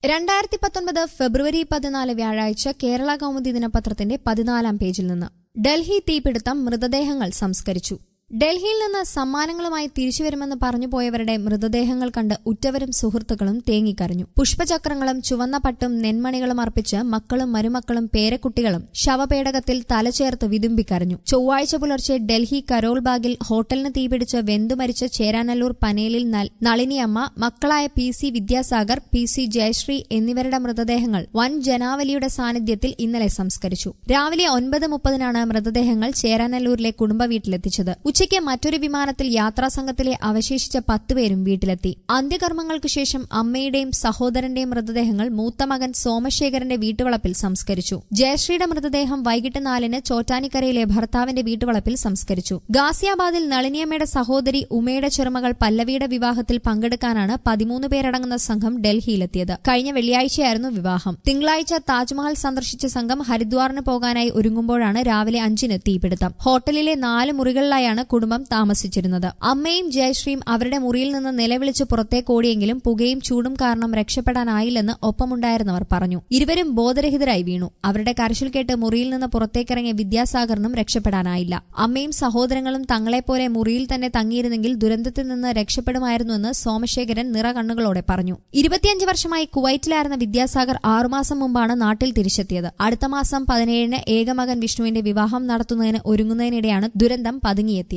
2019 ഫെബ്രുവരി 14 വ്യാഴാഴ്ച കേരള കൗമുദി ദിനപത്രത്തിന്റെ 14-ാം പേജിൽ നിന്ന് ഡൽഹി തീപിടുത്തം മൃതദേഹങ്ങൾ സംസ്കരിച്ചു. ഡൽഹിയിൽ നിന്ന് സമ്മാനങ്ങളുമായി തിരിച്ചുവരുമെന്ന് പറഞ്ഞുപോയവരുടെ മൃതദേഹങ്ങൾ കണ്ട് ഉറ്റവരും സുഹൃത്തുക്കളും തേങ്ങിക്കരഞ്ഞു. പുഷ്പചക്രങ്ങളും ചുവന്ന പട്ടും നെന്മണികളും അർപ്പിച്ച് മക്കളും മരുമക്കളും പേരക്കുട്ടികളും ശവപേടകത്തിൽ തലചേർത്ത് വിതുമ്പിക്കരഞ്ഞു. ചൊവ്വാഴ്ച പുലർച്ചെ ഡൽഹി കരോൾബാഗിൽ ഹോട്ടലിന് തീപിടിച്ച് വെന്തുമരിച്ച ചേരാനല്ലൂർ പനേലിൽ നളിനിയമ്മ, മക്കളായ PC വിദ്യാസാഗർ, PC ജയശ്രീ എന്നിവരുടെ മൃതദേഹങ്ങൾ വൻ ജനാവലിയുടെ സാന്നിധ്യത്തിൽ ഇന്നലെ സംസ്കരിച്ചു. രാവിലെ 9:30-നാണ് മൃതദേഹങ്ങൾ ചേരാനല്ലൂരിലെ കുടുംബ വീട്ടിലെത്തിച്ചത്. ഉച്ചയ്ക്ക് മറ്റൊരു വിമാനത്തിൽ യാത്രാസംഘത്തിലെ അവശേഷിച്ച 10 പേരും വീട്ടിലെത്തി. അന്ത്യകർമ്മങ്ങൾക്ക് ശേഷം അമ്മയുടെയും സഹോദരന്റെയും മൃതദേഹങ്ങൾ മൂത്ത മകൻ സോമശേഖരന്റെ വീട്ടുവളപ്പിൽ സംസ്കരിച്ചു. ജയശ്രീയുടെ മൃതദേഹം വൈകിട്ട് 4-ന് ചോറ്റാനിക്കരയിലെ ഭർത്താവിന്റെ വീട്ടുവളപ്പിൽ സംസ്കരിച്ചു. ഗാസിയാബാദിൽ നളിനിയമ്മയുടെ സഹോദരി ഉമയുടെ ചെറുമകൾ പല്ലവിയുടെ വിവാഹത്തിൽ പങ്കെടുക്കാനാണ് 13 പേരടങ്ങുന്ന സംഘം ഡൽഹിയിലെത്തിയത്. കഴിഞ്ഞ വെള്ളിയാഴ്ചയായിരുന്നു വിവാഹം. തിങ്കളാഴ്ച താജ്മഹൽ സന്ദർശിച്ച സംഘം ഹരിദ്വാറിന് പോകാനായി ഒരുങ്ങുമ്പോഴാണ് രാവിലെ 5-ന് തീപിടുത്തം. ഹോട്ടലിലെ 4 മുറികളിലായാണ് കുടുംബം താമസിച്ചിരുന്നത്. അമ്മയും ജയശ്രീയും അവരുടെ മുറിയിൽ നിന്ന് നിലവിളിച്ച് പുറത്തേക്കോടിയെങ്കിലും പുകയും ചൂടും കാരണം രക്ഷപ്പെടാനായില്ലെന്ന് ഒപ്പമുണ്ടായിരുന്നവർ പറഞ്ഞു. ഇരുവരും ബോധരഹിതരായി വീണു. അവരുടെ കരച്ചിൽ കേട്ട് മുറിയിൽ നിന്ന് പുറത്തേക്കിറങ്ങിയ വിദ്യാസാഗറിനും രക്ഷപ്പെടാനായില്ല. അമ്മയും സഹോദരങ്ങളും തങ്ങളെപ്പോലെ മുറിയിൽ തന്നെ തങ്ങിയിരുന്നെങ്കിൽ ദുരന്തത്തിൽ നിന്ന് രക്ഷപ്പെടുമായിരുന്നുവെന്ന് സോമശേഖരൻ നിറകണ്ണുകളോടെ പറഞ്ഞു. 25 വർഷമായി കുവൈറ്റിലായിരുന്ന വിദ്യാസാഗർ 6 മാസം മുമ്പാണ് നാട്ടിൽ തിരിച്ചെത്തിയത്. അടുത്ത മാസം 17-ന് ഏകമകൻ വിഷ്ണുവിന്റെ വിവാഹം നടത്തുന്നതിന് ഒരുങ്ങുന്നതിനിടെയാണ് ദുരന്തം പതുങ്ങിയെത്തിയത്.